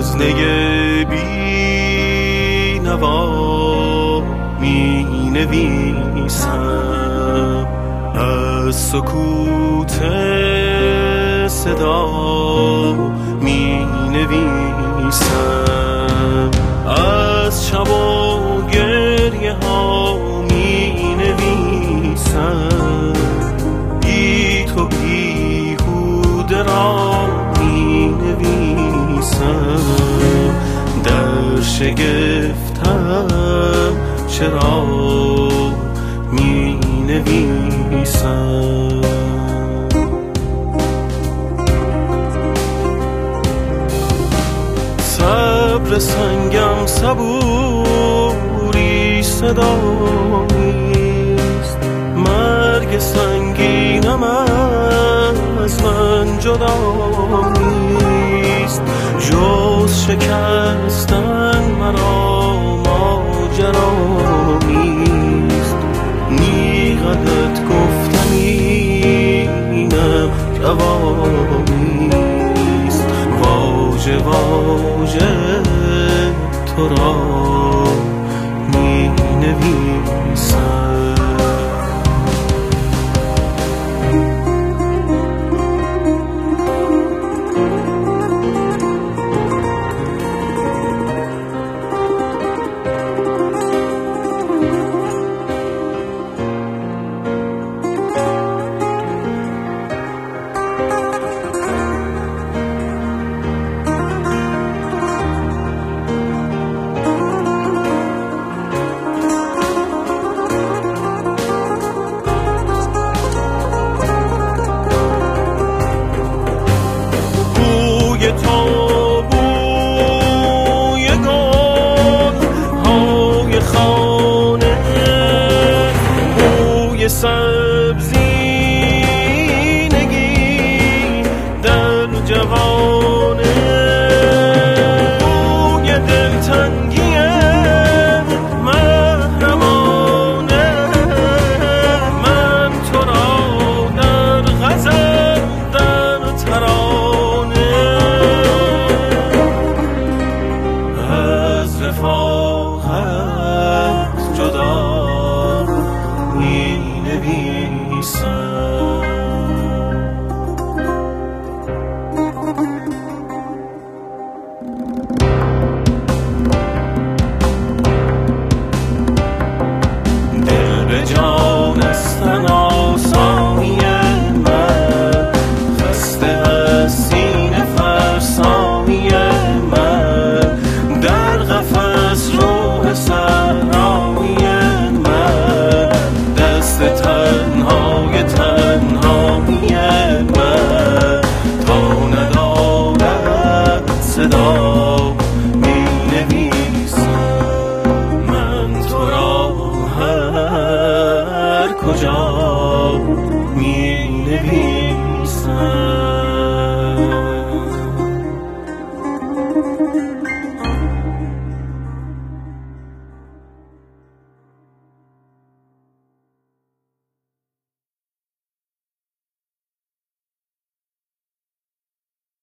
گرزنه بی نوا می نویسم، از سکوت صدا می نویسم، از شب و گریه ها می نویسم، بی تو بیهوده را می نویسم، در شگفتم چرا می نویسم. صبر سنگم صبوری صدا نیست، مرگ سنگینم از من جدا نیست، جز شکستن مرا ماجرا نیست، میقدت گفتن اینم روا نیست، واژه واژه تو را می نویسم.